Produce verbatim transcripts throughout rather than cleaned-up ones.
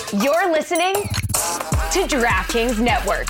You're listening to DraftKings Network.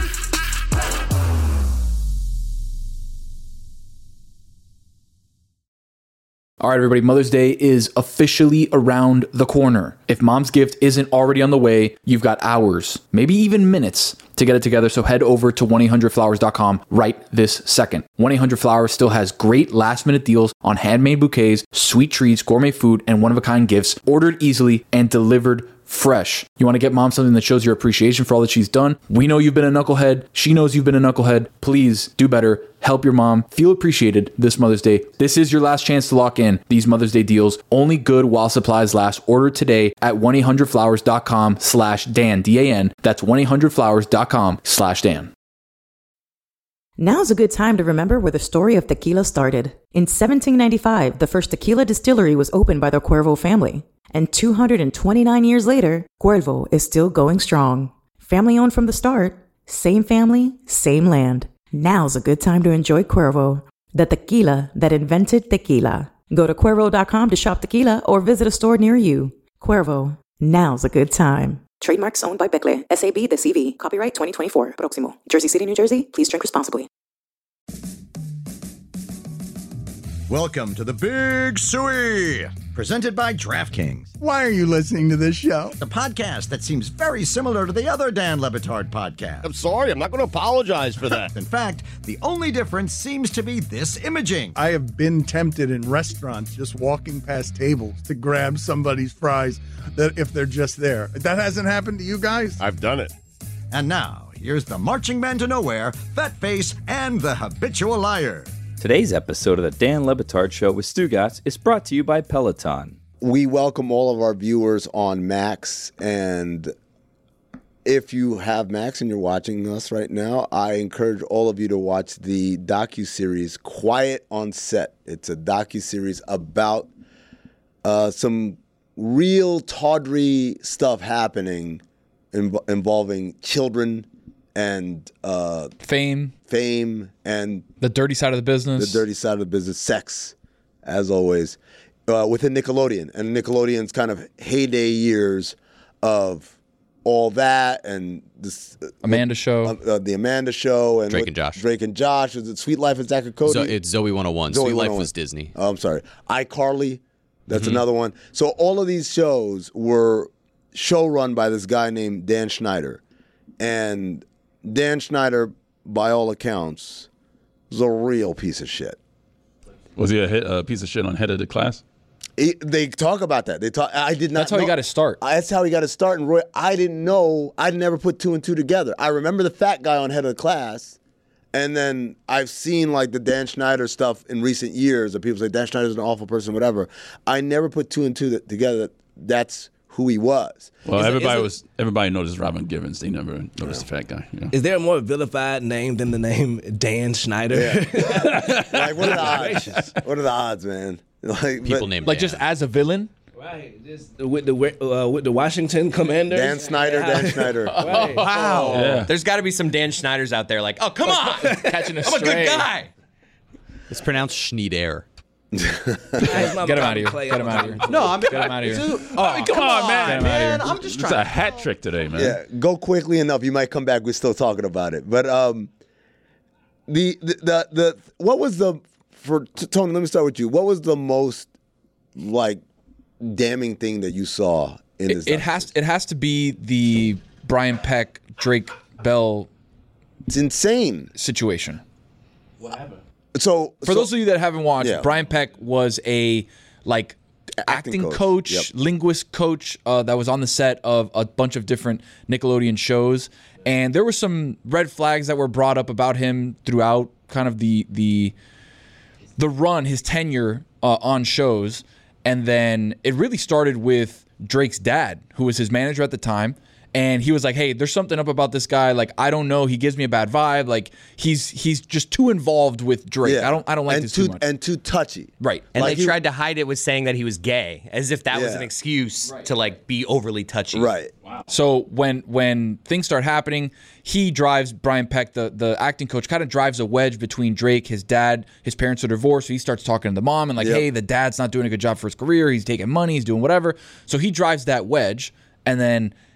All right, everybody, Mother's Day is officially around the corner. If mom's gift isn't already on the way, you've got hours, maybe even minutes to get it together. So head over to one eight hundred flowers dot com right this second. one eight hundred flowers still has great last minute deals on handmade bouquets, sweet treats, gourmet food, and one-of-a-kind gifts ordered easily and delivered fresh. You want to get mom something that shows your appreciation for all that she's done? We know you've been a knucklehead. She knows you've been a knucklehead. Please do better. Help your mom feel appreciated this Mother's Day. This is your last chance to lock in these Mother's Day deals. Only good while supplies last. Order today at one eight hundred flowers dot com slash Dan, D A N. That's one eight hundred flowers dot com slash Dan. Now's a good time to remember where the story of tequila started. In seventeen ninety-five, the first tequila distillery was opened by the Cuervo family. And two hundred twenty-nine years later, Cuervo is still going strong. Family owned from the start, same family, same land. Now's a good time to enjoy Cuervo, the tequila that invented tequila. Go to Cuervo dot com to shop tequila or visit a store near you. Cuervo, now's a good time. Trademarks owned by Becle, S A B, the C V. Copyright twenty twenty-four. Proximo. Jersey City, New Jersey. Please drink responsibly. Welcome to the Big Suey, presented by DraftKings, Why are you listening to this show? the podcast that seems very similar to the other Dan Le Batard podcast. I'm sorry, I'm not going to apologize for that. In fact, the only difference seems to be this imaging. I have been tempted in restaurants just walking past tables to grab somebody's fries that if they're just there. That hasn't happened to you guys? I've done it. And now, here's the marching man to nowhere, Fat Face, and the habitual liar. Today's episode of the Dan Le Batard Show with Stugotz is brought to you by Peloton. We welcome all of our viewers on Max, and if you have Max and you're watching us right now, I encourage all of you to watch the docuseries Quiet on Set. It's a docuseries about uh, some real tawdry stuff happening inv- involving children and uh, Fame, fame, and the dirty side of the business. the dirty side of the business, sex, as always, uh, within Nickelodeon. And Nickelodeon's kind of heyday years of all that and this uh, Amanda Show. uh, uh, the Amanda Show. And Drake what- and Josh. Drake and Josh. Was it Sweet Life of Zach and Cody? So it's Zoe one oh one. Zoe Sweet Life one oh one. was Disney. Oh, I'm sorry. iCarly, that's Mm-hmm. another one. So all of these shows were show run by this guy named Dan Schneider. And Dan Schneider, by all accounts, was a real piece of shit. Was he a, hit, a piece of shit on Head of the Class? He, they talk about that. They talk. I did not. That's how he know- got his start. I- That's how he got his start. And Roy, I didn't know. I never put two and two together. I remember the fat guy on Head of the Class, and then I've seen like the Dan Schneider stuff in recent years. That people say Dan Schneider's an awful person, whatever. I never put two and two that, together. That that's who he was. Well, Is it- everybody is it- was everybody noticed Robin Givens. They never noticed the fat guy. You know? Is there a more vilified name than the name Dan Schneider? Like, what are the odds? What are the odds, man? Like, People but- named Like Dan. just as a villain? Right. Just with the uh, with the Washington Commanders. Dan Snyder, Dan Schneider. Right. Wow. Yeah. There's got to be some Dan Schneiders out there like, oh, come on. Catching a I'm a stray. good guy. It's pronounced Schneider. Get him out of here. Get him out of here. No, I'm Get him out of here. Dude, Oh, I mean, come, on, man. Get him outta here. I'm just It's trying. a hat trick today, man. Yeah, go quickly enough. You might come back. We're still talking about it. But um, the, the the the what was the for Tony? Let me start with you. What was the most like damning thing that you saw in this? It, it has it has to be the Brian Peck, Drake Bell It's insane. situation. What happened? So For so- those of you that haven't watched, Yeah. Brian Peck was a like acting, coach. coach, Yep. linguist coach uh, that was on the set of a bunch of different Nickelodeon shows, and there were some red flags that were brought up about him throughout kind of the the the run, his tenure uh, on shows, and then it really started with Drake's dad, who was his manager at the time. And he was like, hey, there's something up about this guy. Like, I don't know. He gives me a bad vibe. Like, he's he's just too involved with Drake. Yeah. I don't I don't like and this too, too much. and too touchy. Right. And Like they he- tried to hide it with saying that he was gay, as if that was Yeah. an excuse to like be overly touchy. Right. So when when things start happening, he drives Brian Peck, the the acting coach, kind of drives a wedge between Drake, his dad, his parents are divorced. So he starts talking to the mom and like, Yep. hey, the dad's not doing a good job for his career. He's taking money. He's doing whatever. So he drives that wedge, and then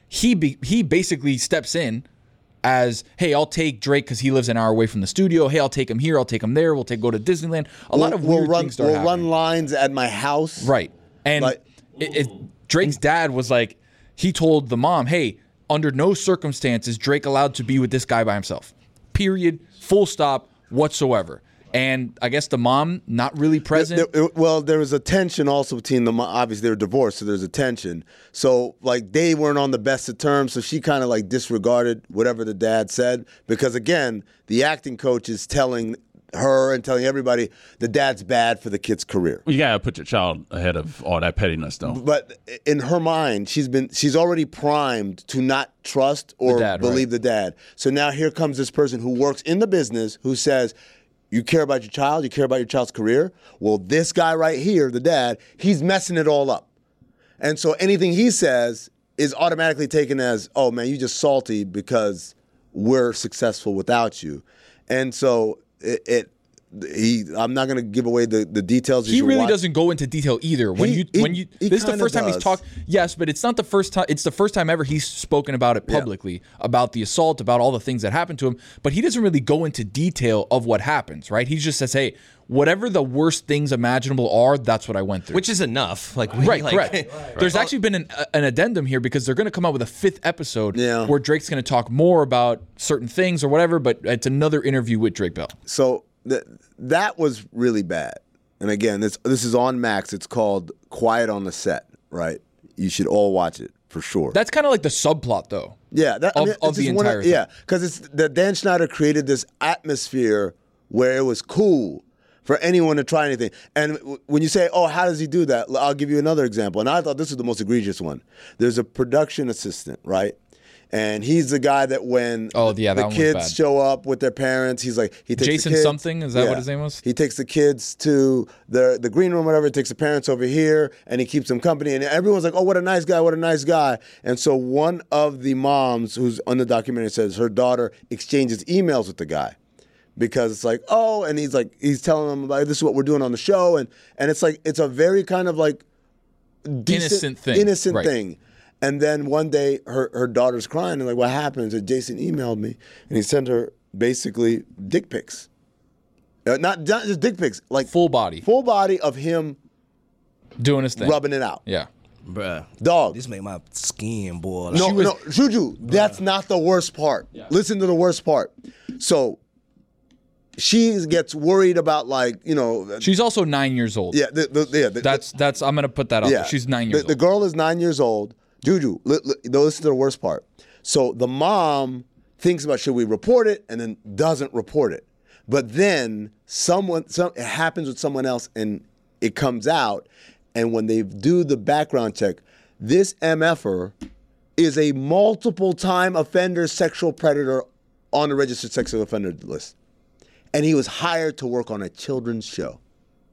he be, he basically steps in as, hey, I'll take Drake because he lives an hour away from the studio. Hey, I'll take him here. I'll take him there. We'll take go to Disneyland. A we'll, lot of we'll weird run, things start We'll happening. run lines at my house. Right. And Like- it, it, Drake's dad was like, he told the mom, hey, under no circumstances Drake allowed to be with this guy by himself. Period. Full stop whatsoever. And I guess the mom not really present. There- there- well, there was a tension also between them. Obviously, they were divorced, so there's a tension. So, like, they weren't on the best of terms. So she kind of like disregarded whatever the dad said because, again, the acting coach is telling her and telling everybody the dad's bad for the kid's career. You gotta put your child ahead of all that pettiness, though. But in her mind, she's been she's already primed to not trust or The dad, believe right. the dad. So now here comes this person who works in the business who says, you care about your child, you care about your child's career. Well, this guy right here, the dad, he's messing it all up. And so anything he says is automatically taken as, oh man, you just salty because we're successful without you. And so it, it he I'm not going to give away the, the details. You He should really watch. doesn't go into detail either. When He- you he- when you he this is the kinda first time he's does. talked. Yes, but it's not the first time. It's the first time ever he's spoken about it publicly, about the assault, about all the things that happened to him. But he doesn't really go into detail of what happens. Right? He just says, "Hey, whatever the worst things imaginable are, that's what I went through." Which is enough. Like we, Right, like, correct. There's actually been an, an addendum here because they're going to come out with a fifth episode Yeah. where Drake's going to talk more about certain things or whatever. But it's another interview with Drake Bell. So th- that was really bad. And again, this this is on Max. It's called Quiet on the Set, right? You should all watch it for sure. That's kind of like the subplot, though. yeah, that, I of- mean, of it's the just one entire thing. yeah, because it's the Dan Schneider created this atmosphere where it was cool for anyone to try anything. And w- when you say, "Oh, how does he do that?" I'll give you another example. And I thought this was the most egregious one. There's a production assistant, right? And he's the guy that when Oh, yeah, that the one was kids bad. show up with their parents, he's like he takes the Jason kids- something? Is that what his name was? He takes the kids to the the green room, whatever. He takes the parents over here, and he keeps them company. And everyone's like, "Oh, what a nice guy! What a nice guy!" And so one of the moms who's on the documentary says her daughter exchanges emails with the guy because it's like, "Oh," and he's like, he's telling them about this is what we're doing on the show, and and it's like it's a very kind of like decent, Innocent thing. innocent Right. thing. And then one day, her, her daughter's crying, and like, what happened? So Jason emailed me, and he sent her basically dick pics. Uh, not, not just dick pics, like Full body. full body of him Doing his thing. rubbing it out. Yeah. Bruh. Dog. This made my skin boil. No, Like, no, Juju, that's not the worst part. Listen to the worst part. So she gets worried about, like, you know, She's also nine years old. yeah, the, the, yeah, the, That's that's. I'm gonna put that out there. She's nine years the, the old. girl is nine years old. Juju, li, li, listen to the worst part. So the mom thinks about should we report it, and then doesn't report it. But then someone, some it happens with someone else, and it comes out. And when they do the background check, this M F-er is a multiple time offender, sexual predator on the registered sexual offender list, and he was hired to work on a children's show.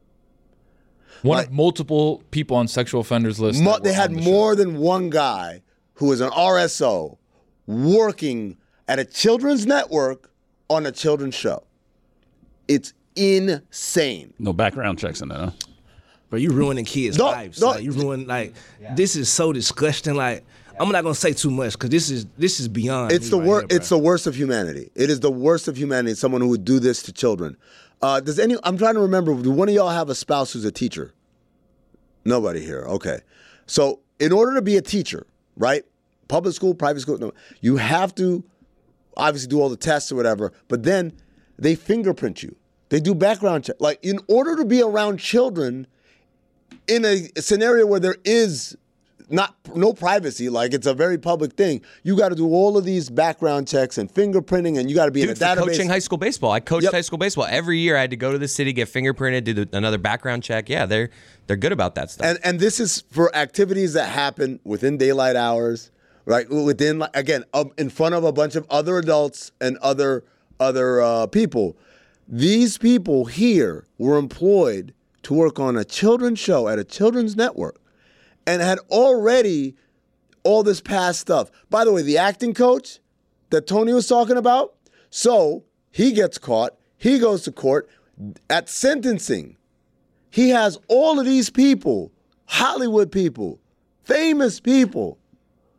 One like- of multiple people on sexual offenders list. Mo- that they were had on the show. more than one guy who was an R S O working at a children's network on a children's show. It's insane. No background checks in there, huh? Bro, you ruining kids' No, lives. no. Like, you ruin like this is so disgusting. Like I'm not gonna say too much because this is this is beyond. It's me the right worst. here, bro. It's the worst of humanity. It is the worst of humanity. Someone who would do this to children. Uh, does any? I'm trying to remember. Do one of y'all have a spouse who's a teacher? Nobody here. Okay. So in order to be a teacher, right? Public school, private school, no, you have to obviously do all the tests or whatever. But then they fingerprint you. They do background check. Like in order to be around children in a scenario where there is not no privacy, like it's a very public thing, you got to do all of these background checks and fingerprinting, and you got to be Dude, in a for database. coaching high school baseball. I coached Yep. high school baseball. Every year I had to go to the city, get fingerprinted, do the, another background check. Yeah, they're they're good about that stuff. And and this is for activities that happen within daylight hours, right? Within like, again, um, in front of a bunch of other adults and other other uh, people. These people here were employed to work on a children's show at a children's network, and had already all this past stuff. By the way, the acting coach that Tony was talking about, so he gets caught. He goes to court at sentencing. He has all of these people, Hollywood people, famous people,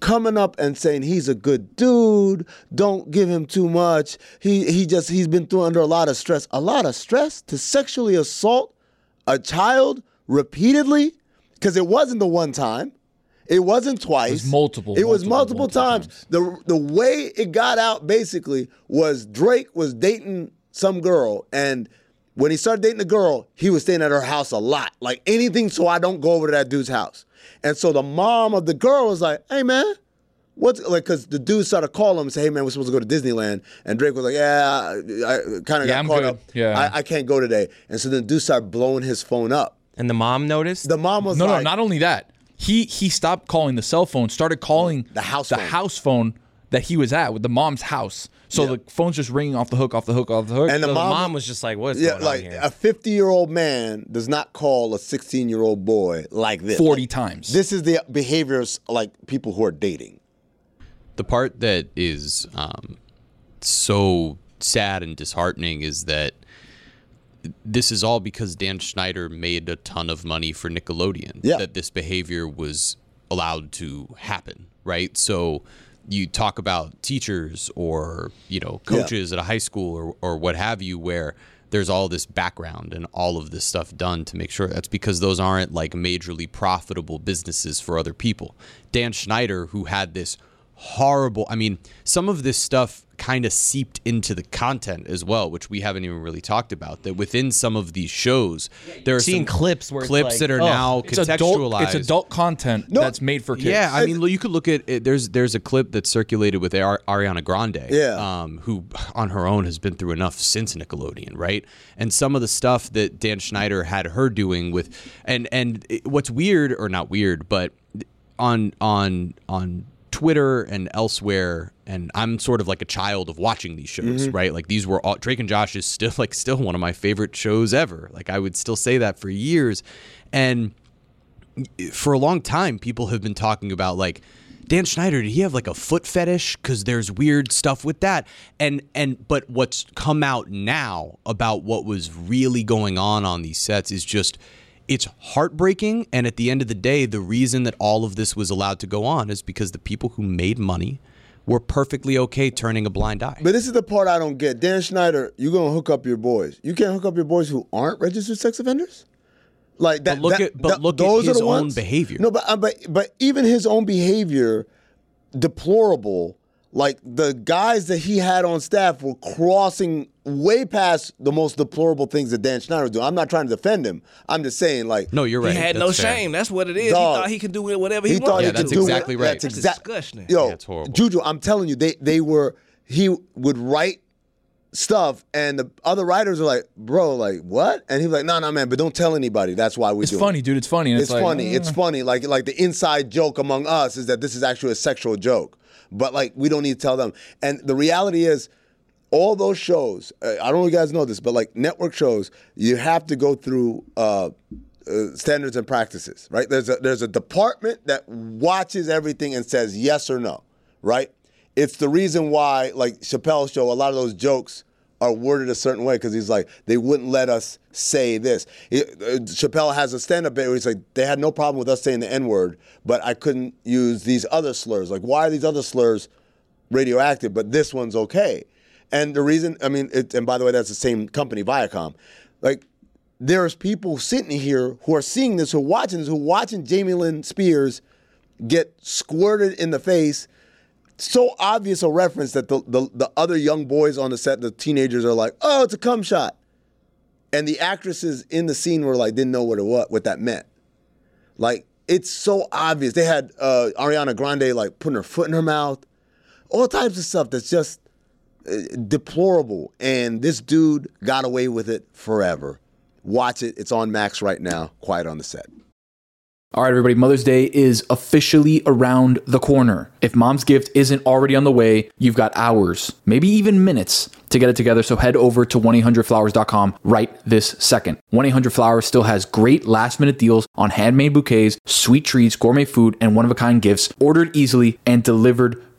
coming up and saying he's a good dude, don't give him too much. He he just he's been through under a lot of stress. A lot of stress to sexually assault a child repeatedly, because it wasn't the one time. It wasn't twice. It was multiple. It was multiple, multiple, times. times. The the way it got out basically was Drake was dating some girl, and when he started dating the girl, he was staying at her house a lot. Like anything so I don't go over to that dude's house. And so the mom of the girl was like, hey man, what's like, because the dude started calling him and say, hey man, we're supposed to go to Disneyland. And Drake was like, yeah, I, I kind of Yeah, got I'm caught good. up. Yeah. I, I can't go today. And so then the dude started blowing his phone up. And the mom noticed? The mom was No, like, no, not only that. He he stopped calling the cell phone, started calling The house the phone. house phone that he was at with the mom's house. So Yeah. the phone's just ringing off the hook, off the hook, off the hook. And the So the mom- mom was just like, what's yeah, going like on here? a fifty-year-old man does not call a sixteen-year-old boy like this. forty Like, times. This is the behaviors like people who are dating. The part that is um, so sad and disheartening is that this is all because Dan Schneider made a ton of money for Nickelodeon. Yeah. That this behavior was allowed to happen, right? So you talk about teachers or, you know, coaches at a high school or, or what have you, where there's all this background and all of this stuff done to make sure. That's because those aren't like majorly profitable businesses for other people. Dan Schneider, who had this horrible, I mean, some of this stuff kind of seeped into the content as well, which we haven't even really talked about. That within some of these shows, there are seeing some clips where it's clips like, that are oh, now it's contextualized. adult, it's adult content No. that's made for kids. Yeah, I mean, you could look at it. There's there's a clip that's circulated with Ar- Ariana Grande, Yeah. um, who on her own has been through enough since Nickelodeon, right? And some of the stuff that Dan Schneider had her doing with, and and it- what's weird or not weird, but on on on Twitter and elsewhere, and I'm sort of like a child of watching these shows, Mm-hmm. right? Like these were all, Drake and Josh is still like still one of my favorite shows ever. Like I would still say that for years, and for a long time, people have been talking about like Dan Schneider. Did he have like a foot fetish? Because there's weird stuff with that. And and but what's come out now about what was really going on on these sets is just, it's heartbreaking. And at the end of the day, the reason that all of this was allowed to go on is because the people who made money were perfectly okay turning a blind eye. But this is the part I don't get. Dan Schneider, you're gonna hook up your boys. You can't hook up your boys who aren't registered sex offenders. Like that. But look that- at- but that- look at those are his the own ones- behavior. No, but uh, but but even his own behavior, deplorable. Like the guys that he had on staff were crossing way past the most deplorable things that Dan Schneider was doing. I'm not trying to defend him. I'm just saying, like, No, you're right. He had no That's fair. shame. That's what it is. Dog. He thought he could do whatever he, he thought wanted he Yeah, to could that's do. do exactly it. right. That's That's exactly disgusting. Yo, Yeah, it's horrible. Juju, I'm telling you, they they were. He would write stuff, and the other writers are like, "Bro, like what?" And he was like, "No, no, man, but don't tell anybody. That's why we It's do funny, it." dude. It's funny. And It's, it's, like, funny. It's uh, funny. Like like the inside joke among us is that this is actually a sexual joke, but like we don't need to tell them. And the reality is, all those shows. uh, I don't know if you guys know this, but like network shows, you have to go through uh, uh, standards and practices, right? There's a there's a department that watches everything and says yes or no, right? It's the reason why, like Chappelle's show, a lot of those jokes are worded a certain way because he's like, they wouldn't let us say this. He, uh, Chappelle has a stand-up bit where he's like, they had no problem with us saying the N-word, but I couldn't use these other slurs. Like, why are these other slurs radioactive, but this one's okay? And the reason, I mean, it, and by the way, that's the same company, Viacom. Like, there's people sitting here who are seeing this, who are watching this, who are watching Jamie Lynn Spears get squirted in the face. So obvious a reference that the, the the other young boys on the set, the teenagers, are like, "Oh, it's a cum shot," and the actresses in the scene were like, didn't know what it what what that meant. Like, it's so obvious. They had uh, Ariana Grande like putting her foot in her mouth, all types of stuff that's just uh, deplorable. And this dude got away with it forever. Watch it. It's on Max right now. Quiet on the Set. All right, everybody, Mother's Day is officially around the corner. If mom's gift isn't already on the way, you've got hours, maybe even minutes to get it together. So head over to one eight hundred flowers dot com right this second. one eight hundred flowers still has great last minute deals on handmade bouquets, sweet treats, gourmet food, and one of a kind gifts ordered easily and delivered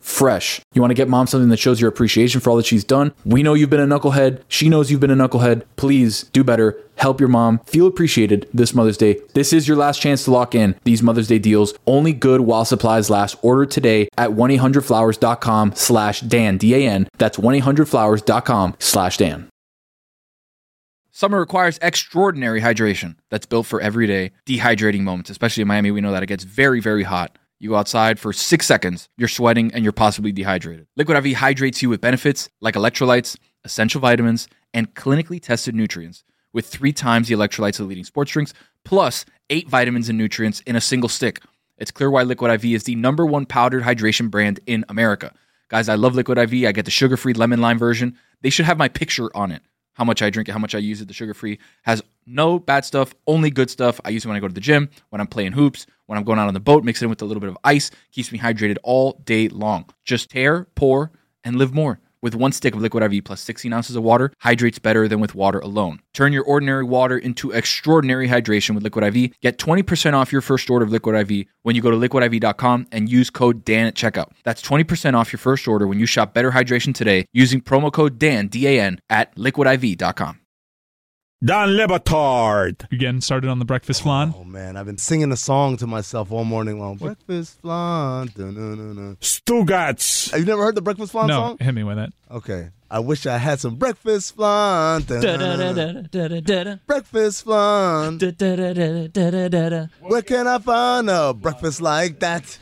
fresh. You want to get mom something that shows your appreciation for all that she's done? We know you've been a knucklehead. She knows you've been a knucklehead. Please do better. Help your mom feel appreciated this Mother's Day. This is your last chance to lock in these Mother's Day deals. Only good while supplies last. Order today at one eight hundred flowers dot com slash Dan, D A N. That's one eight hundred flowers dot com slash Dan. Summer requires extraordinary hydration that's built for everyday dehydrating moments. Especially in Miami, we know that it gets very, very hot. You go outside for six seconds, you're sweating, and you're possibly dehydrated. Liquid I V hydrates you with benefits like electrolytes, essential vitamins, and clinically tested nutrients, with three times the electrolytes of leading sports drinks, plus eight vitamins and nutrients in a single stick. It's clear why Liquid I V is the number one powdered hydration brand in America. Guys, I love Liquid I V. I get the sugar-free lemon lime version. They should have my picture on it. How much I drink it, how much I use it. The sugar-free has no bad stuff, only good stuff. I use it when I go to the gym, when I'm playing hoops, when I'm going out on the boat, mix it in with a little bit of ice. Keeps me hydrated all day long. Just tear, pour, and live more. With one stick of Liquid I V plus sixteen ounces of water, hydrates better than with water alone. Turn your ordinary water into extraordinary hydration with Liquid I V. Get twenty percent off your first order of Liquid I V when you go to liquid I V dot com and use code Dan at checkout. That's twenty percent off your first order when you shop Better Hydration today using promo code Dan, D A N, at liquid I V dot com. Dan Le Batard. You getting started on the breakfast flan? Oh, man. I've been singing a song to myself all morning long. Breakfast flan. Dun-dun-dun-dun. Stugats. Have you never heard the breakfast flan no, song? No, hit me with it. Okay. I wish I had some breakfast flan. Breakfast flan. Where can I find a breakfast like that?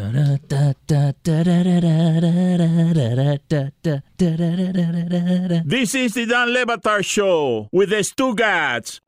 This is the Dan Le Batard Show with the Stugats.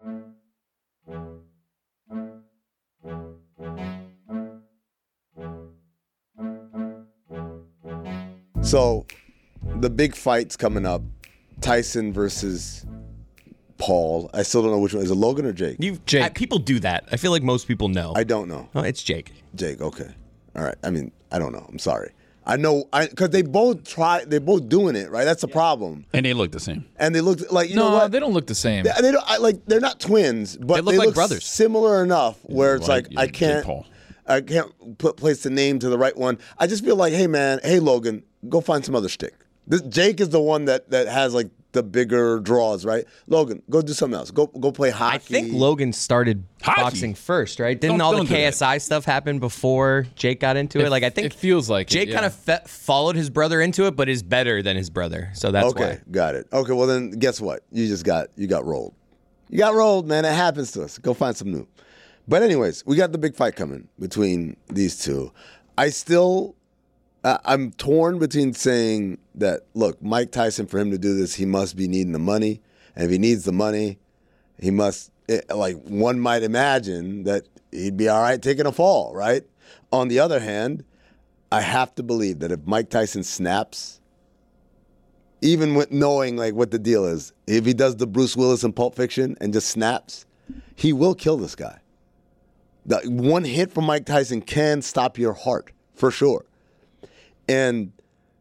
So, the big fight's coming up. Tyson versus Paul. I still don't know which one. Is it Logan or Jake? You Jake. I, people do that. I feel like most people know. I don't know. Oh, it's Jake. Jake, okay. All right. I mean, I don't know. I'm sorry. I know, I because they both try, they're both doing it, right? That's the problem. And they look the same. And they look like, you no, know what? they don't look the same. They, they don't, I, like, they're not twins, but they look they like look brothers. Similar enough where it's like, like, yeah, I can't, Paul. I can't put place the name to the right one. I just feel like, hey man, hey Logan, go find some other shtick. This Jake is the one that that has like the bigger draws, right? Logan, go do something else. Go go play hockey. I think Logan started Hockey? boxing first, right? Didn't Don't- all don't the do K that. S I stuff happen before Jake got into it? It- Like I think it feels like it, Jake yeah. kind of fe- followed his brother into it, but is better than his brother. So that's okay, why. got it. Okay, well then, guess what? You just got you got rolled. You got rolled, man. It happens to us. Go find some new. But anyways, we got the big fight coming between these two. I still, uh, I'm torn between saying that, look, Mike Tyson, for him to do this, he must be needing the money, and if he needs the money, he must, it, like one might imagine that he'd be all right taking a fall, right? On the other hand, I have to believe that if Mike Tyson snaps, even with knowing like what the deal is, if he does the Bruce Willis in Pulp Fiction and just snaps, he will kill this guy. The one hit from Mike Tyson can stop your heart for sure. And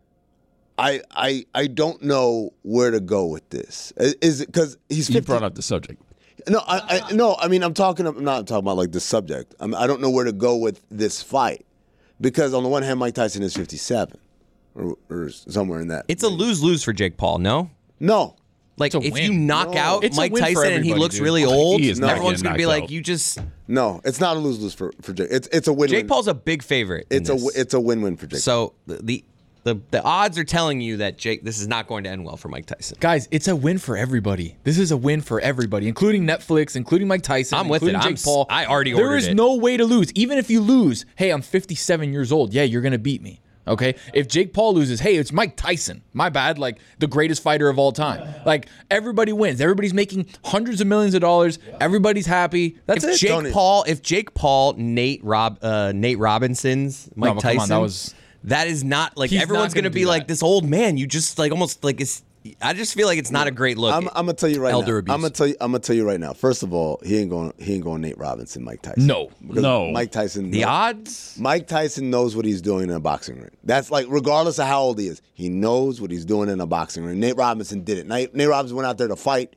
I I I don't know where to go with this. Is it because he's fifty? You brought up the subject. No, I, I no. I mean, I'm talking. I'm not talking about like the subject. I'm, I don't know where to go with this fight because on the one hand, Mike Tyson is fifty-seven or, or somewhere in that. It's a lose-lose for Jake Paul, no? No. Like It's a if win. you knock No. out It's a Mike win for Tyson and he everybody, looks dude. really old, He is not everyone's getting gonna be knocked like, out. you just No, it's not a lose lose for, for Jake. It's it's a win. Jake Paul's a big favorite. in It's a this. it's a win win for Jake. So the, the the the odds are telling you that Jake this is not going to end well for Mike Tyson. Guys, it's a win for everybody. This is a win for everybody, including Netflix, including Mike Tyson, I'm with including it. Jake I'm s- Paul. I already There ordered is it. no way to lose. Even if you lose, hey, I'm fifty-seven years old. Yeah, you're going to beat me. Okay? If Jake Paul loses, hey, it's Mike Tyson. My bad. Like, the greatest fighter of all time. Like, everybody wins. Everybody's making hundreds of millions of dollars. Everybody's happy. That's if it. Jake Tony. Paul, if Jake Paul, Nate Rob, uh, Nate Robinson's Mike but Tyson, come on, that was- that is not like He's everyone's not gonna, gonna be do like that. this old man. You just like almost like it's. I just feel like it's not a great look. I'm, I'm gonna tell you right Elder now. abuse. I'm gonna tell you. I'm gonna tell you right now. First of all, he ain't going. He ain't going Nate Robinson, Mike Tyson. No. Because No. Mike Tyson. the no- odds. Mike Tyson knows what he's doing in a boxing ring. That's like regardless of how old he is, he knows what he's doing in a boxing ring. Nate Robinson did it. Nate, Nate Robinson went out there to fight,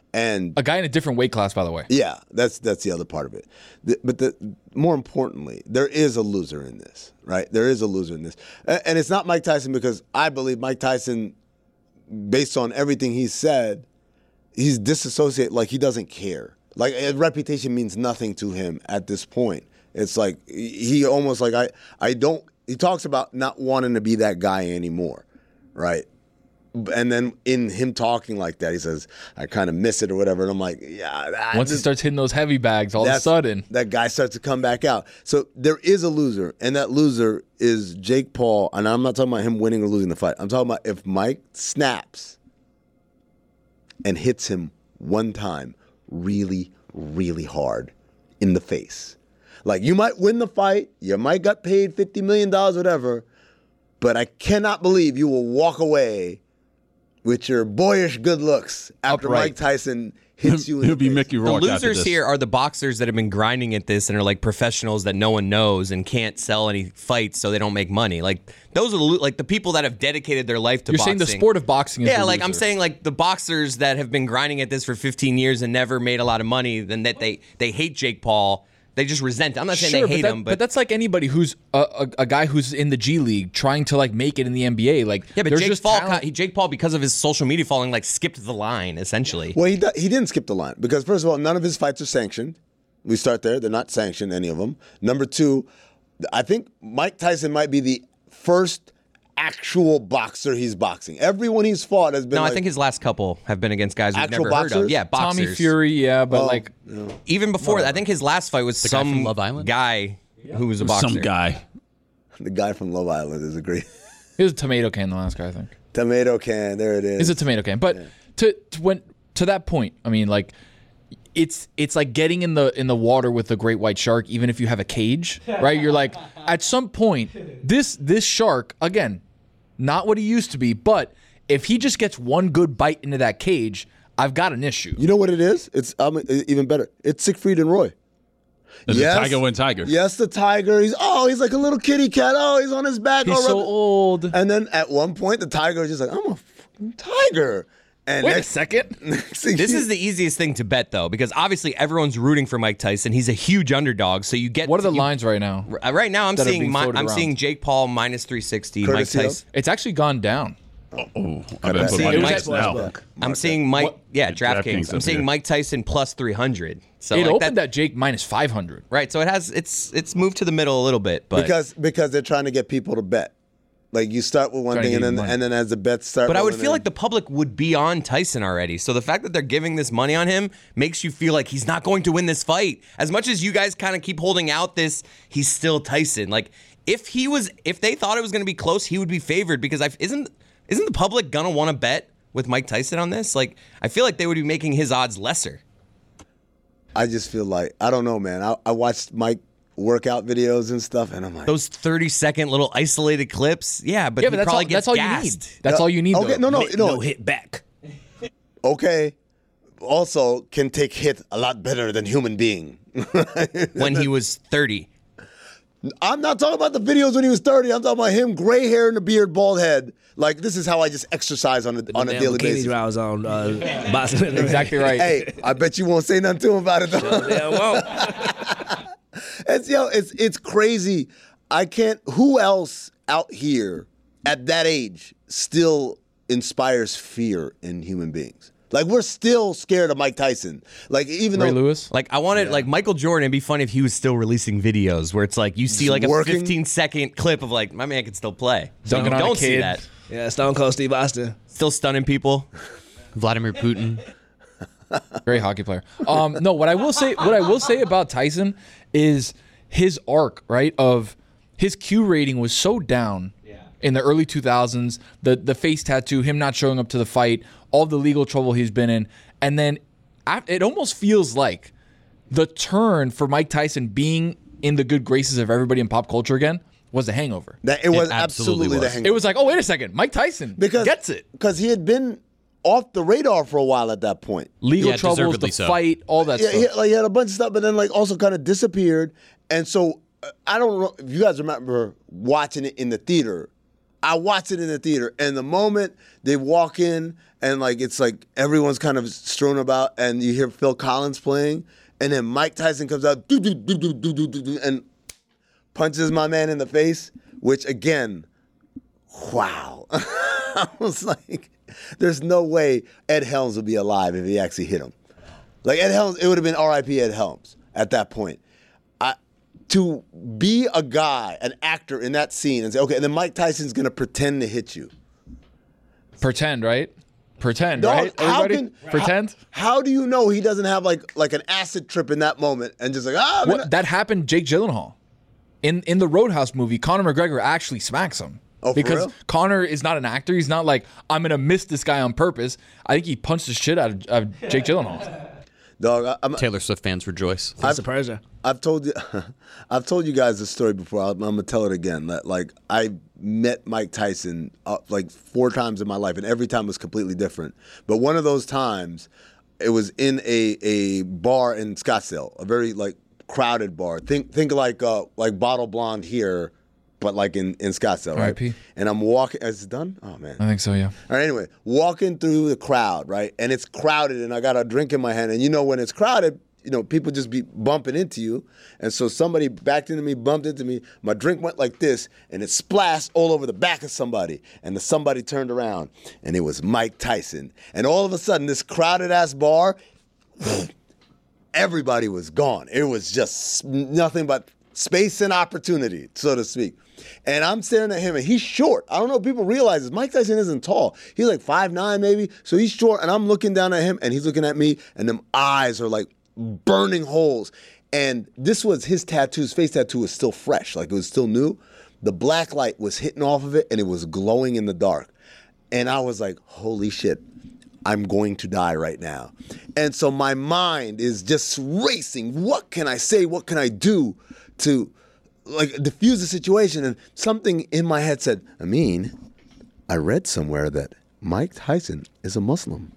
And a guy in a different weight class, by the way. Yeah, that's that's the other part of it. The, but the, more importantly, there is a loser in this, right? There is a loser in this. And, and it's not Mike Tyson, because I believe Mike Tyson, based on everything he said, he's disassociated, like he doesn't care. Like, a reputation means nothing to him at this point. It's like he almost like, I, I don't, he talks about not wanting to be that guy anymore, right? And then in him talking like that, he says, I kind of miss it or whatever. And I'm like, yeah. That, Once he starts hitting those heavy bags, all of a sudden. That guy starts to come back out. So there is a loser, and that loser is Jake Paul. And I'm not talking about him winning or losing the fight. I'm talking about if Mike snaps and hits him one time really, really hard in the face. Like, you might win the fight, you might got paid fifty million dollars, whatever, but I cannot believe you will walk away with your boyish good looks after Upright. Mike Tyson hits you in He'll the be face. Mickey The Rourke after losers this. here are the boxers that have been grinding at this and are like professionals that no one knows and can't sell any fights, so they don't make money. Like, those are the, lo- like the people that have dedicated their life to You're boxing. saying the sport of boxing is Yeah, the like I'm loser. saying, like the boxers that have been grinding at this for fifteen years and never made a lot of money, then that they they hate Jake Paul. They just resent it. I'm not saying Sure, they hate but, that- him, but but, that's like anybody who's a, a, a guy who's in the G League trying to like make it in the N B A. Like, yeah, but there's Jake just Paul, talent- he, Jake Paul, because of his social media following, like skipped the line essentially. Well, he, do- he didn't skip the line because, first of all, none of his fights are sanctioned. We start there. They're not sanctioned, any of them. Number two, I think Mike Tyson might be the first actual boxer he's boxing. Everyone he's fought has been No, like, I think his last couple have been against guys we've Actual never heard boxers? of. Yeah, boxers. Tommy Fury, yeah, but Oh, like Even before, I think his last fight was The guy some from Love Island? guy who was a boxer. Some guy. the guy from Love Island is a great he was a tomato can, the last guy, I think. tomato can. There it is. He's a tomato can. But to, to when to that point, I mean, like it's it's like getting in the in the water with the great white shark, even if you have a cage, right? You're like, at some point, this this shark, again, not what he used to be, but if he just gets one good bite into that cage, I've got an issue. You know what it is? It's um, even better. It's Siegfried and Roy. The tiger went tiger. Yes, the tiger. He's oh, he's like a little kitty cat. Oh, he's on his back. He's oh, so rub- old. And then at one point, the tiger is just like, I'm a fucking tiger. And Wait a next, second. next thing This you- is the easiest thing to bet, though, because obviously everyone's rooting for Mike Tyson. He's a huge underdog, so you get. What are the you- lines right now? Uh, Right now, I'm that are seeing being my, floated I'm around? seeing Jake Paul minus three sixty. Courtesy Mike of? Tyson. It's actually gone down. Oh, I Cut better that. put my It was mics at- now. I'm seeing Mike. What? Yeah, DraftKings DraftKings. I'm up seeing here. Mike Tyson plus three hundred. So It like opened that, at Jake minus five hundred. right. So it has it's it's moved to the middle a little bit, but because because they're trying to get people to bet. Like you start with one Trying to thing, and get then you money. and then as the bets start. But I would rolling feel in- like the public would be on Tyson already. So the fact that they're giving this money on him makes you feel like he's not going to win this fight. As much as you guys kind of keep holding out this, he's still Tyson. Like if he was, if they thought it was going to be close, he would be favored because I isn't isn't the public gonna want to bet with Mike Tyson on this? Like I feel like they would be making his odds lesser. I just feel like I don't know, man. I, I watched Mike workout videos and stuff, and I'm like, Those thirty second little isolated clips, yeah, but Yeah, he but that's probably all, gets that's all you gassed. need. That's all you need. okay, though. no, no, no, hit back. okay. Also, can take hit a lot better than human being. When he was thirty. I'm not talking about the videos when he was thirty. I'm talking about him, gray hair and a beard, bald head. Like this is how I just exercise on a on a Damn daily bikini basis. drawers on uh, boxing. Exactly right. Hey, I bet you won't say nothing to him about it though. Yeah, well, It's yo, it's it's crazy. I can't. Who else out here at that age still inspires fear in human beings? Like we're still scared of Mike Tyson. Like even Ray though Lewis. Like I wanted, like Michael Jordan. It'd be fun if he was still releasing videos where it's like you see Just like a working. fifteen second clip of like my man can still play. Dunking you on a don't see kid. that. yeah, Stone Cold Steve Austin. Still stunning people. Vladimir Putin. Great hockey player. Um, no, what I will say, what I will say about Tyson is his arc, right? Of his Q rating was so down in the early two thousands. The the face tattoo, him not showing up to the fight, all the legal trouble he's been in, and then af- it almost feels like the turn for Mike Tyson being in the good graces of everybody in pop culture again was The Hangover. that it was It absolutely absolutely, the was. hangover. It was like, oh wait a second, Mike Tyson because gets it. because he had been off the radar for a while at that point. Legal Yeah, troubles, the deservedly so. fight, all that Yeah, stuff. he, like he had a bunch of stuff, but then like also kind of disappeared. And so uh, I don't know if you guys remember watching it in the theater I watched it in the theater, and the moment they walk in and like it's like everyone's kind of strewn about, and you hear Phil Collins playing, and then Mike Tyson comes out doo, doo, doo, doo, doo, doo, doo, and punches my man in the face, which again, wow. I was like, there's no way Ed Helms would be alive if he actually hit him. Like Ed Helms, it would have been R I P Ed Helms at that point. I, to be a guy, an actor in that scene and say, okay, and then Mike Tyson's going to pretend to hit you. Pretend, right? Pretend, Dog, right? how Everybody? can- Pretend? How, how do you know he doesn't have like like an acid trip in that moment and just like, ah, I'm What, gonna- that happened Jake Gyllenhaal. In in the Roadhouse movie, Conor McGregor actually smacks him. Oh, for because real? Conor is not an actor. He's not like, I'm going to miss this guy on purpose. I think he punched the shit out of, of Jake Gyllenhaal. Dog, I, I'm, Taylor Swift fans rejoice. I've, pleasure. I've told you, I've told you guys this story before. I'm, I'm gonna tell it again. That like I met Mike Tyson uh, like four times in my life, and every time was completely different. But one of those times, it was in a a bar in Scottsdale, a very like crowded bar. Think think like uh, like Bottle Blonde here, but like in in Scottsdale, right? R I P And I'm walking. Is it done? Oh man. I think so, yeah. All right, anyway, walking through the crowd, right? And it's crowded, and I got a drink in my hand. And you know, when it's crowded, you know, people just be bumping into you. And so somebody backed into me, bumped into me. My drink went like this, and it splashed all over the back of somebody. And the somebody turned around, and it was Mike Tyson. And all of a sudden, this crowded-ass bar, everybody was gone. It was just nothing but space and opportunity, so to speak. And I'm staring at him, and he's short. I don't know if people realize this. Mike Tyson isn't tall. He's like five nine maybe, so he's short, and I'm looking down at him, and he's looking at me, and them eyes are like burning holes. And this was his tattoo. His face tattoo was still fresh, like it was still new. The black light was hitting off of it, and it was glowing in the dark. And I was like, holy shit, I'm going to die right now. And so my mind is just racing. What can I say? What can I do to like diffuse the situation? And something in my head said, Amin, I read somewhere that Mike Tyson is a Muslim.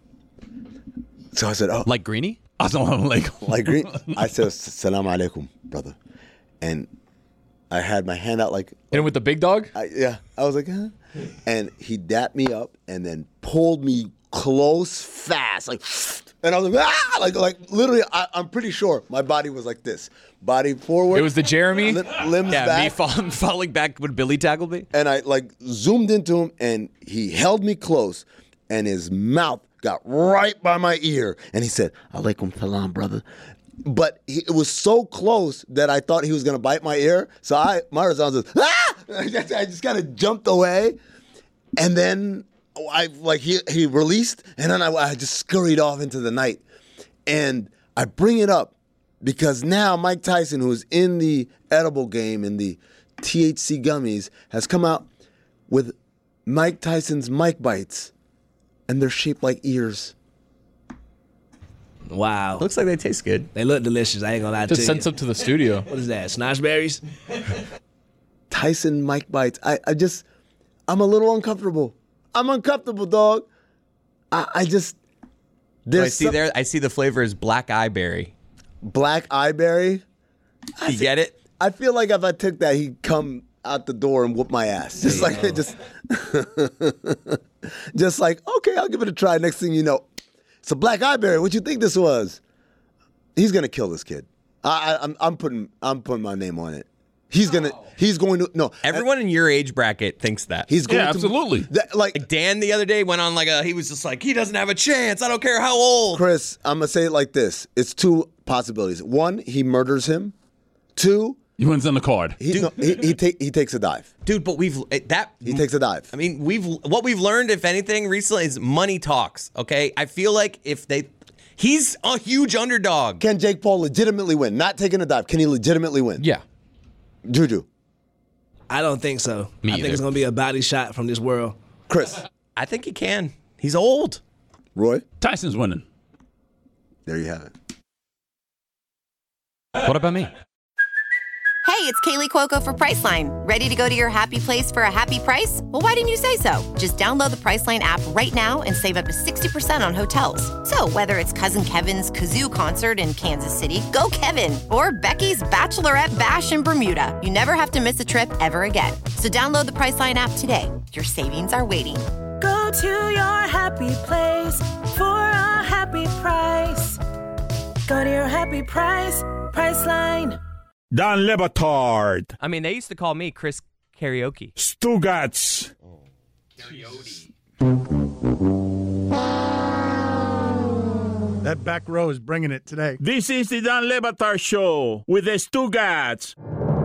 So I said, oh. Like Greenie? Assalamu alaikum. Like Green. I said, Salam alaikum, brother. And I had my hand out like. And with the big dog? I, yeah. I was like, huh? And he dapped me up and then pulled me close fast. Like, and I was like, ah! Like, like literally, I, I'm pretty sure my body was like this. Body forward. It was the Jeremy? Li- limbs Yeah, back. me falling, falling back when Billy tackled me. And I like zoomed into him, and he held me close, and his mouth got right by my ear, and he said, "Alaikum salam, brother." But he, it was so close that I thought he was gonna bite my ear. So I, my response was, "Ah!" I just kind of jumped away, and then I like he he released, and then I, I just scurried off into the night. And I bring it up because now Mike Tyson, who is in the edible game, in the T H C gummies, has come out with Mike Tyson's Mike Bites, and they're shaped like ears. Wow. Looks like they taste good. They look delicious. I ain't gonna lie Just to send you. some to the studio. What is that? Snotchberries? Tyson Mike Bites. I, I just, I'm a little uncomfortable. I'm uncomfortable, dog. I, I just, I there's see some- there. I see the flavor is black eye berry. black eyeberry. You get it? I feel like if I took that, he'd come out the door and whoop my ass. Just like, just, just like, okay, I'll give it a try. Next thing you know, it's a black eyeberry. What you think this was? He's gonna kill this kid. I, I, I'm, I'm putting, I'm putting my name on it. He's gonna, he's going to, no. Everyone in your age bracket thinks that. He's going Yeah, to, absolutely. that, like, Like Dan the other day went on like a. He was just like, he doesn't have a chance. I don't care how old. Chris, I'm gonna say it like this. It's two possibilities. One, he murders him. Two, You wins on the card. he no, he, he, take, he takes a dive. Dude, but we've that He takes a dive. I mean, we've what we've learned, if anything, recently is money talks. Okay, I feel like if they, he's a huge underdog. Can Jake Paul legitimately win? Not taking a dive. Can he legitimately win? Yeah. Juju. I don't think so. Me I think either. it's gonna be a body shot from this world. Chris. I think he can. He's old. Roy. Tyson's winning. There you have it. What about me? Hey, it's Kaylee Cuoco for Priceline. Ready to go to your happy place for a happy price? Well, why didn't you say so? Just download the Priceline app right now and save up to sixty percent on hotels. So whether it's Cousin Kevin's Kazoo Concert in Kansas City, go Kevin, or Becky's Bachelorette Bash in Bermuda, you never have to miss a trip ever again. So download the Priceline app today. Your savings are waiting. Go to your happy place for a happy price. Go to your happy price, Priceline. Don Le Batard. I mean, they used to call me Chris Karaoke. Stugotz. Oh. Karaoke. That back row is bringing it today. This is the Don Le Batard Show with the Stugotz.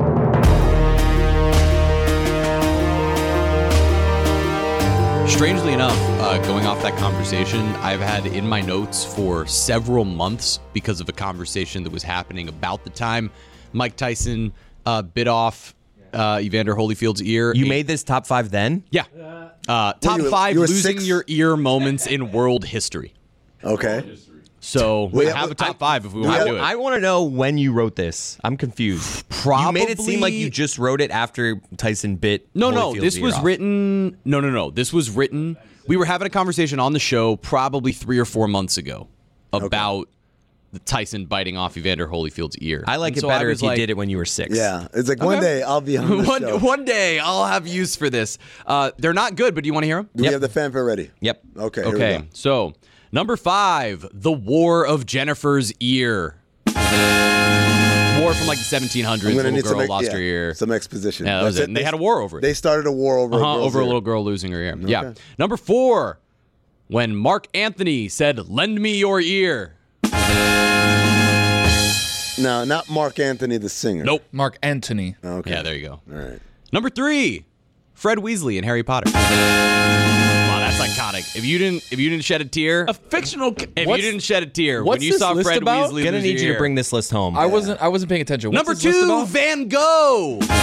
Strangely enough, uh, going off that conversation, I've had in my notes for several months because of a conversation that was happening about the time Mike Tyson uh, bit off uh, Evander Holyfield's ear. You made this top five then? Yeah. Uh, top you- five you were losing six? your ear moments in world history. Okay. So we Wait, have a top I- five if we I, want to do it. I want to know when you wrote this. I'm confused. You made it seem like you just wrote it after Tyson bit. No, no, Holyfield's this ear was off. written. No, no, no. This was written. We were having a conversation on the show probably three or four months ago about the Tyson biting off Evander Holyfield's ear. I like And it so I better was if you like- did it when you were six. Yeah, it's like one Okay. day I'll be on the one, show. one day I'll have use for this. Uh, they're not good, but do you want to hear them? Do we have the fanfare ready? Yep. Okay. Here we Okay. go. So number five, the War of Jennifer's Ear. War from like the seventeen hundreds. I'm gonna Little need girl some, ex- lost yeah, her ear. some exposition. Yeah, that was That's it. And they had a war over it. They started a war over, Uh-huh, a, girl's over a ear. little girl losing her ear. Yeah. Number four, when Mark Anthony said, "Lend me your ear." No, not Mark Anthony, the singer. Nope. Mark Antony. Okay. Yeah, there you go. All right. Number three, Fred Weasley in Harry Potter. Wow, that's iconic. If you didn't, if you didn't shed a tear, A fictional. if What's- you didn't shed a tear when what's you this saw list Fred about? Weasley, Gonna lose need your you to ear. bring this list home. I wasn't. I wasn't paying attention. What's Number this list two, about? Van Gogh. Wow,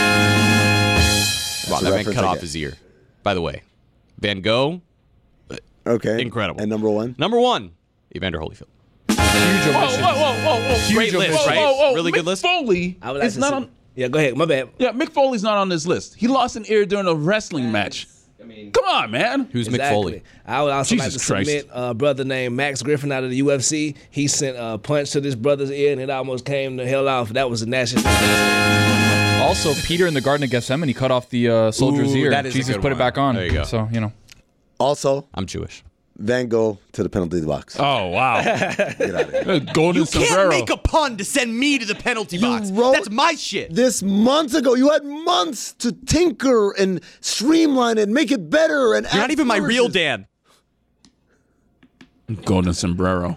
a that man reference cut I off get. his ear. By the way, Van Gogh, Okay. incredible. And number one? Number one, Evander Holyfield. Huge Whoa, omission. whoa, whoa, whoa, whoa! Huge Great list, omission. right? Whoa, whoa, Really Mick good list. Foley I would like is to not see- on. Yeah, go ahead. My bad. Yeah, Mick Foley's not on this list. He lost an ear during a wrestling match. Come on, man. Who's Mick Exactly. Foley? I would also Jesus like to Christ. submit a brother named Max Griffin out of the U F C. He sent a punch to this brother's ear, and it almost came the hell off. That was a national. Also, Peter in the Garden of Gethsemane cut off the uh, soldier's Ooh, ear. that is a Jesus good put it one. back on. There you go. So you know. Also, I'm Jewish. Van Gogh to the penalty box. Oh wow! Get out of here. Golden sombrero. a pun to send me to the penalty box. wrote- That's my shit. This months ago, you had months to tinker and streamline it, make it better. And You're not add even my real flourishes. Dan. Golden sombrero.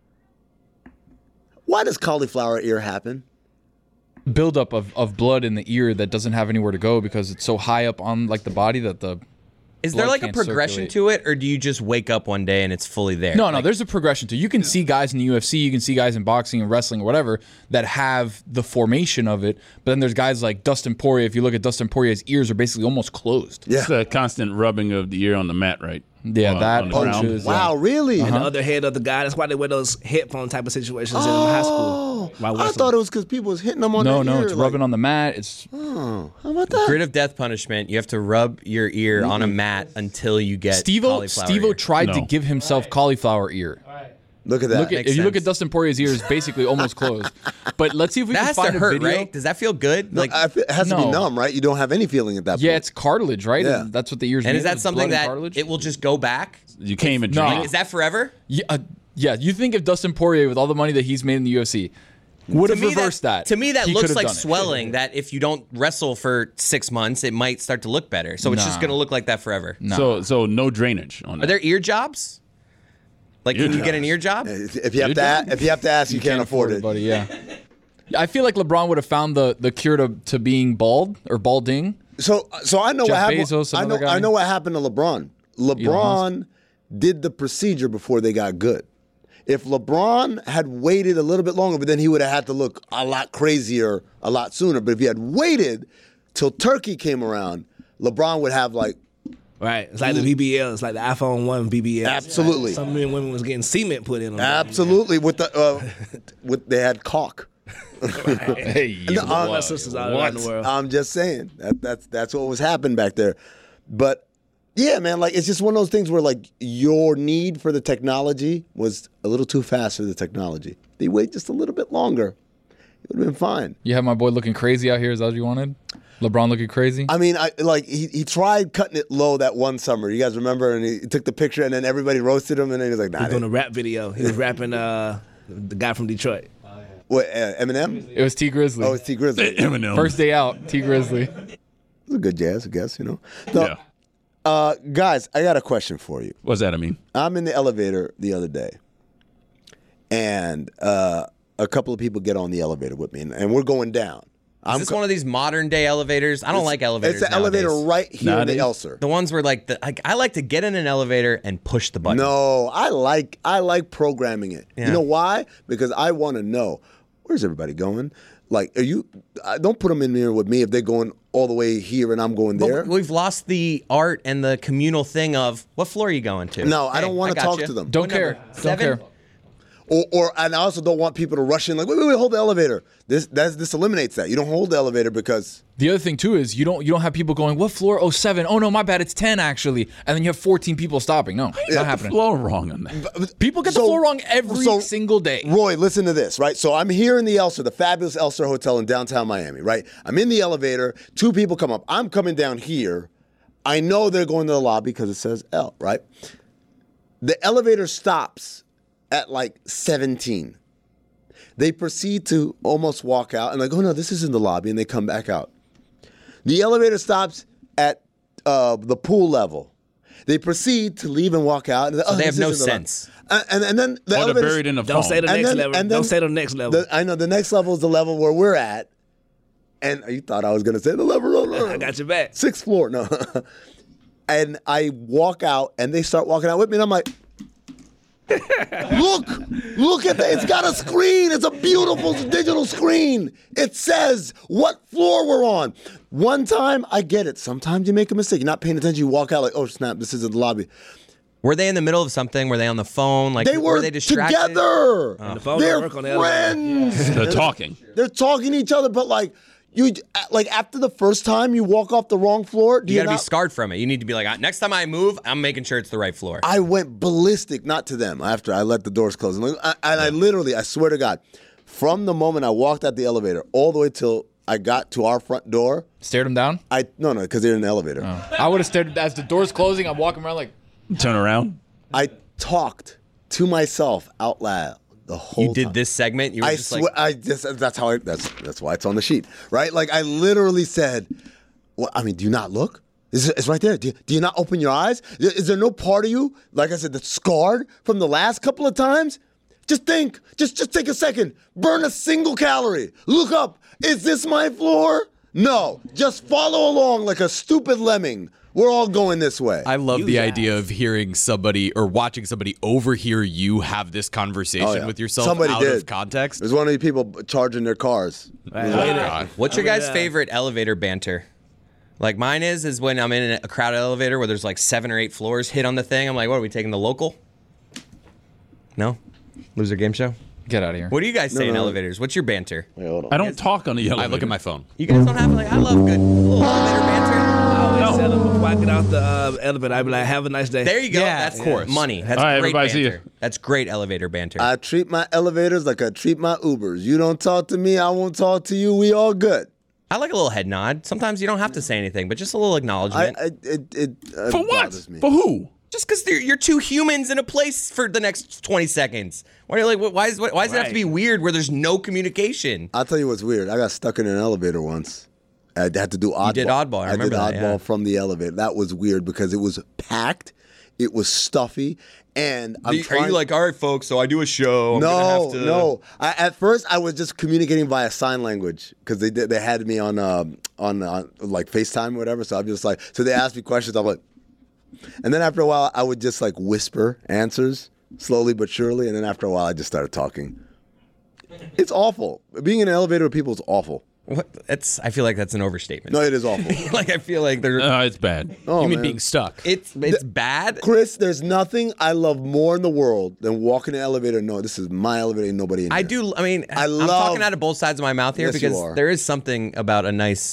Why does cauliflower ear happen? Buildup of, of blood in the ear that doesn't have anywhere to go because it's so high up on like the body that the Is there blood like a can't progression circulate. to it, or do you just wake up one day and it's fully there? No, no, Like, there's a progression to it. You can see guys in the U F C, you can see guys in boxing and wrestling or whatever that have the formation of it. But then there's guys like Dustin Poirier. If you look at Dustin Poirier's ears are basically almost closed. Yeah. It's a constant rubbing of the ear on the mat, right? Yeah, Uh, that on the ground. punches. Wow, really? And the other head of the guy. That's why they wear those headphone type of situations in high school. While Oh, I wrestling. thought it was because people was hitting them on No, the no, ear. it's like, rubbing on the mat. It's Oh, how about that? Grid of death punishment. You have to rub your ear on a mat until you get Steve-O, cauliflower Steve-O ear. tried to No. give himself cauliflower ear. Look at that. Look at, Makes if you look sense. at Dustin Poirier's ear, it's basically almost closed. But let's see if we That can has find to a hurt, video. right? Does that feel good? No, Like, I feel- it has to be No. numb, right? You don't have any feeling at that Yeah, point. it's cartilage, right? Yeah. And that's what the ears. and made is of, that is something blood and that cartilage? it will just go back? You can't even No. drink. Is that forever? Yeah, uh, yeah. You think if Dustin Poirier, with all the money that he's made in the U F C, would To have me, reversed that, To me, that he looks could have like done it. swelling. That if you don't wrestle for six months, it might start to look better. So it's just Nah. going to look like that forever. Nah. So, so no drainage on Are that. there ear jobs? Like, Ear can you get an jobs. ear job? If you have to, a- if you have to ask, you, can't, afford it. buddy. Yeah. I feel like LeBron would have found the, the cure to, to being bald or balding. So, so I know Jeff what happened. Bezos, I know, another guy. I know what happened to LeBron. LeBron did the procedure before they got good. If LeBron had waited a little bit longer, but then he would have had to look a lot crazier a lot sooner. But if he had waited till Turkey came around, LeBron would have like Right. It's like the B B L. It's like the iPhone one B B L. Absolutely. Some men and women was getting cement put in them. absolutely with the uh, with they had caulk. Hey, No, All I'm- my sisters all around the world. I'm just saying that that's that's what was happening back there. But yeah, man, like it's just one of those things where like your need for the technology was a little too fast for the technology. They wait just a little bit longer, it would have been fine. You have my boy looking crazy out here. Is that what you wanted? LeBron looking crazy. I mean, I like he, he tried cutting it low that one summer. You guys remember? And he took the picture, and then everybody roasted him, and then he was like, "Nah." He was doing a rap video. He was rapping uh, the guy from Detroit. What, uh, Eminem? It was T Grizzly. Oh, it's T Grizzly. Eminem. First day out, T Grizzly. It was a good jazz, I guess. You know. So, yeah. Uh, guys, I got a question for you. What's that I mean? I'm in the elevator the other day, and uh, a couple of people get on the elevator with me, and, and we're going down. Is I'm this co- one of these modern day elevators? I don't It's- like elevators. it's an elevator nowadays. right here in the Elser. The ones where like the like, I like to get in an elevator and push the button. No, I like I like programming it. Yeah. You know why? Because I want to know, where's everybody going? Like, are you? I don't put them in there with me if they're going all the way here and I'm going there. But we've lost the art and the communal thing of what floor are you going to? No, I Hey, don't want to got talk you. to them. What number? Seven? Or, or, and I also don't want people to rush in like, wait, wait, wait, hold the elevator. This, that's, this eliminates that. You don't hold the elevator because The other thing too is you don't you don't have people going, what floor? Oh, seven. Oh no, my bad. It's ten actually. And then you have fourteen people stopping. No, Yeah, not happening. The floor wrong on that. People get the So- floor wrong every so, single day. Roy, listen to this, right? So I'm here in the Elser, the fabulous Elser Hotel in downtown Miami, right? I'm in the elevator. Two people come up. I'm coming down here. I know they're going to the lobby because it says L, right? The elevator stops at like seventeen. They proceed to almost walk out and like, oh no, this isn't the lobby, and they come back out. The elevator stops at uh, the pool level. They proceed to leave and walk out. And, So oh, they have this no isn't the sense. lobby. And, and, and then the Or they're elevator buried in the Don't phone. say the And next then- level. and then- Don't say the next level. The- I know the next level is the level where we're at. And you thought I was going to say the level. I got your back. Sixth floor. No. And I walk out and they start walking out with me. And I'm like, look, look at that. It's got a screen. It's a beautiful digital screen. It says what floor we're on. One time, I get it. Sometimes you make a mistake. You're not paying attention. You walk out like, oh, snap, this isn't the lobby. Were they in the middle of something? Were they on the phone? Like They were, they distracted? together. Oh. The phone They're don't work on the elevator. friends. They're talking. They're talking to each other, but like you, like after the first time you walk off the wrong floor, do You you, got to be not? scarred from it. You need to be like, next time I move, I'm making sure it's the right floor. I went ballistic, not to them. After I let the doors close, and, like, I, and I literally, I swear to God, from the moment I walked out the elevator all the way till I got to our front door, Stared them down? I no no because they're in the elevator. I would have stared as the door's closing. I'm walking around like, Turn around. I talked to myself out loud the whole. You did time. this segment? You were I just swear, like, I just that's how I that's that's why it's on the sheet, right? Like I literally said, well, I mean, do you not look? It's, it's right there. Do you, do you not open your eyes? Is there no part of you, like I said, that's scarred from the last couple of times? Just think. Just just take a second. Burn a single calorie. Look up. Is this my floor? No. Just follow along like a stupid lemming. We're all going this way. I love You the guys. idea of hearing somebody or watching somebody overhear you have this conversation Oh, yeah. with yourself Somebody out did. of context. There's one of these people charging their cars. Oh, God. what's your I mean, guys' uh, favorite elevator banter? Like mine is, is when I'm in a crowded elevator where there's like seven or eight floors hit on the thing. I'm like, what are we taking the local? No? Loser game show? get out of here. What do you guys say No, in no. elevators? What's your banter? Wait, hold on. I don't talk on the elevator. I look at my phone. You guys don't have like, I love good little elevator banter. I always tell them before I get out the uh, elevator, I be like, have a nice day. There you go. Yeah, That's of course. money. That's All right, great everybody, see banter. ya. That's great elevator banter. I treat my elevators like I treat my Ubers. You don't talk to me, I won't talk to you. We all good. I like a little head nod. Sometimes you don't have to say anything, but just a little I, acknowledgement. I it it uh, For what? bothers me. For who? Just because you're two humans in a place for the next twenty seconds. Why are you like? Why is why does it have to be weird where there's no communication? I'll tell you what's weird. I got stuck in an elevator once. I had to do oddball. did oddball, I remember did that, oddball yeah. from the elevator. That was weird because it was packed, it was stuffy, and I'm are trying. you like, all right, folks? So I do a show. I'm gonna no, have to... no. I, at first, I was just communicating via sign language because they did, they had me on um, on on like FaceTime or whatever. So I'm just like, so they asked me questions. I'm like, and then after a while, I would just like whisper answers slowly but surely, and then after a while, I just started talking. It's awful. Being in an elevator with people is awful. What? That's. I feel like that's an overstatement. No, it is awful. like I feel like they're. Uh, it's bad. Oh, you mean man. being stuck? It's it's bad. Chris, there's nothing I love more in the world than walking in an elevator. No, this is my elevator. Ain't nobody in I here. do. I mean, I I'm love- talking out of both sides of my mouth here Yes, you because are. there is something about a nice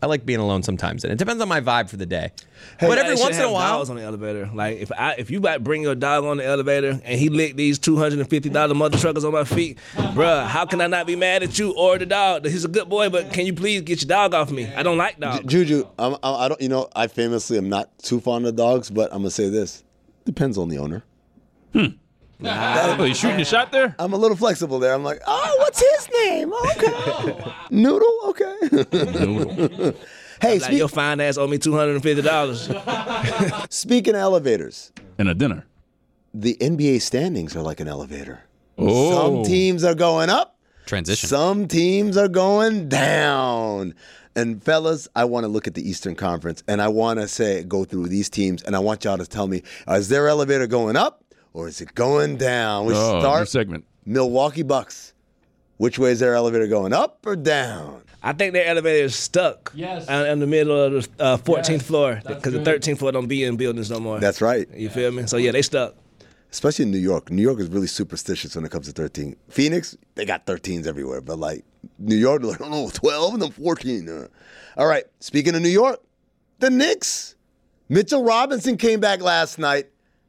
I like being alone sometimes, and it depends on my vibe for the day. Hey, but every they once should in a have while, dogs on the elevator. Like if I if you about to bring your dog on the elevator and he licked these two hundred and fifty dollar mother truckers on my feet, bruh, how can I not be mad at you or the dog? He's a good boy, but can you please get your dog off me? I don't like dogs. Juju, I'm, I'm, I don't. You know, I famously am not too fond of dogs, but I'm gonna say this: depends on the owner. Hmm. Nah. Oh, you shooting a shot there? I'm a little flexible there. I'm like, oh, what's his name? Okay, Noodle. Okay. Noodle. Hey, like, speak- your fine ass owe me two hundred and fifty dollars. Speaking of elevators and a dinner, the N B A standings are like an elevator. Oh. Some teams are going up. Transition. Some teams are going down. And fellas, I want to look at the Eastern Conference, and I want to say go through these teams, and I want y'all to tell me: is their elevator going up or is it going down? We oh, start new segment. Milwaukee Bucks. Which way is their elevator going, up or down? I think their elevator is stuck yes. in the middle of the uh, fourteenth yes, floor because the thirteenth floor don't be in buildings no more. That's right. You feel me? So, yeah, they stuck. Especially in New York. New York is really superstitious when it comes to thirteen. Phoenix, they got thirteens everywhere. But, like, New York, they're like, oh, no, twelve and then fourteen. Uh. All right, speaking of New York, the Knicks. Mitchell Robinson came back last night.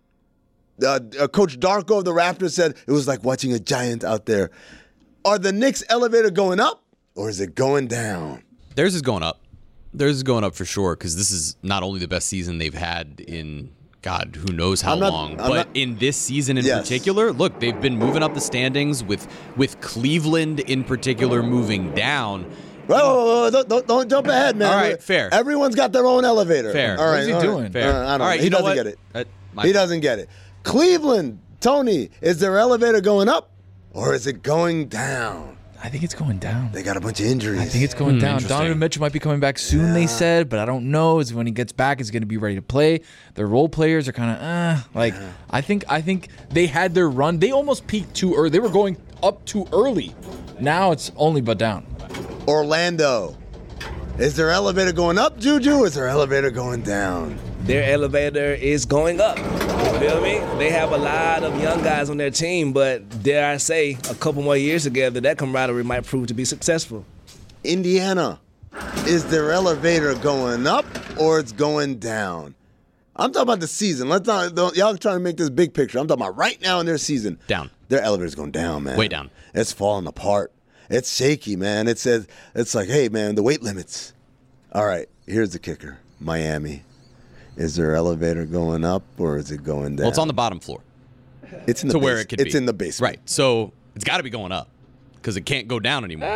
Uh, uh, Coach Darko of the Raptors said it was like watching a giant out there. Are the Knicks elevator going up or is it going down? Theirs is going up. Theirs is going up for sure because this is not only the best season they've had in, God, who knows how not, long, I'm but not, in this season in yes. particular, look, they've been moving up the standings with with Cleveland in particular moving down. Whoa, whoa, whoa, don't, don't, don't jump ahead, man. All right, fair. Everyone's got their own elevator. Fair. All right, What is he all doing? Right. Fair. Uh, I don't all right, know. He you know doesn't what? get it. Uh, my he fault. doesn't get it. Cleveland, Tony, is their elevator going up or is it going down? I think it's going down. They got a bunch of injuries. I think it's going Hmm, down. interesting. Donovan Mitchell might be coming back soon, they said, but I don't know. Is when he gets back, is going to be ready to play. Their role players are kind of uh, like. Yeah. I think I think they had their run. They almost peaked too early. They were going up too early. Now it's only but down. Orlando, is their elevator going up, Juju? Or is their elevator going down? Their elevator is going up. You feel me? They have a lot of young guys on their team, but dare I say, a couple more years together, that camaraderie might prove to be successful. Indiana, is their elevator going up or it's going down? I'm talking about the season. Let's not, don't, y'all trying to make this big picture. I'm talking about right now in their season. Down. Their elevator's going down, man. Way down. It's falling apart. It's shaky, man. It says it's like, hey, man, the weight limits. All right, here's the kicker. Miami. Is their elevator going up or is it going down? Well, it's on the bottom floor. It's in the to base- where it could It's be. in the basement. Right. So it's got to be going up because it can't go down anymore.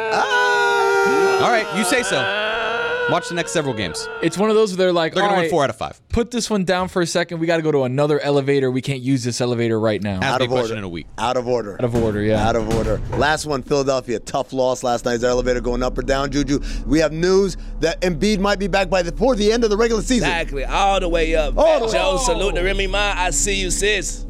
Ah! All right, you say so. Watch the next several games. It's one of those where they're like, They're all going to right, win four out of five. put this one down for a second. We got to go to another elevator. We can't use this elevator right now. Ask Out me a of question order. in a week. Out of order. Out of order, yeah. Out of order. Last one, Philadelphia. Tough loss last night. Is their elevator going up or down, Juju? We have news that Embiid might be back by the, before the end of the regular season. Exactly, all the way up. All the way Joe, up. salute to Remy Ma. I see you, sis.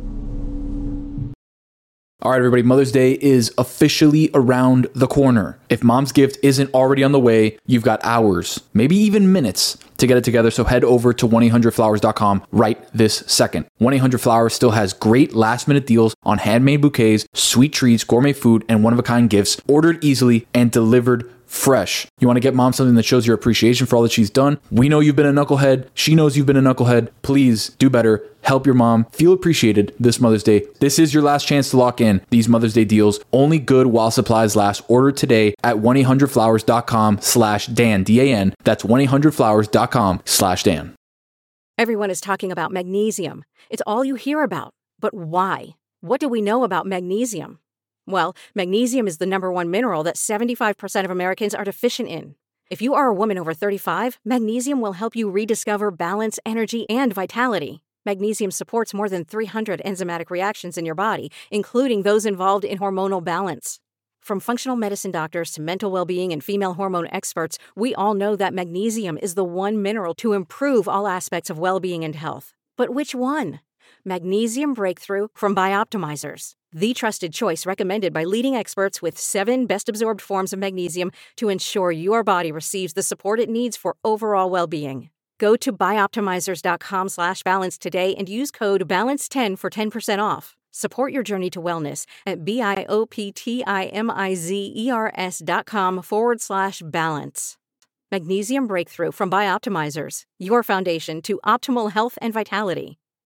All right, everybody, Mother's Day is officially around the corner. If mom's gift isn't already on the way, you've got hours, maybe even minutes to get it together. So head over to one eight hundred flowers dot com right this second. one eight hundred flowers still has great last minute deals on handmade bouquets, sweet treats, gourmet food, and one of a kind gifts ordered easily and delivered fresh. You want to get mom something that shows your appreciation for all that she's done? We know you've been a knucklehead. She knows you've been a knucklehead. Please do better. Help your mom feel appreciated this Mother's Day. This is your last chance to lock in these Mother's Day deals. Only good while supplies last. Order today at one eight hundred flowers dot com slash Dan, D A N. That's one eight hundred flowers dot com slash Dan. Everyone is talking about magnesium. It's all you hear about. But why? What do we know about magnesium? Well, magnesium is the number one mineral that seventy-five percent of Americans are deficient in. If you are a woman over thirty-five, magnesium will help you rediscover balance, energy, and vitality. Magnesium supports more than three hundred enzymatic reactions in your body, including those involved in hormonal balance. From functional medicine doctors to mental well-being and female hormone experts, we all know that magnesium is the one mineral to improve all aspects of well-being and health. But which one? Magnesium Breakthrough from Bioptimizers, the trusted choice recommended by leading experts with seven best-absorbed forms of magnesium to ensure your body receives the support it needs for overall well-being. Go to bioptimizers dot com slash balance today and use code balance ten for ten percent off. Support your journey to wellness at B-I-O-P-T-I-M-I-Z-E-R-S dot com forward slash balance. Magnesium Breakthrough from Bioptimizers, your foundation to optimal health and vitality.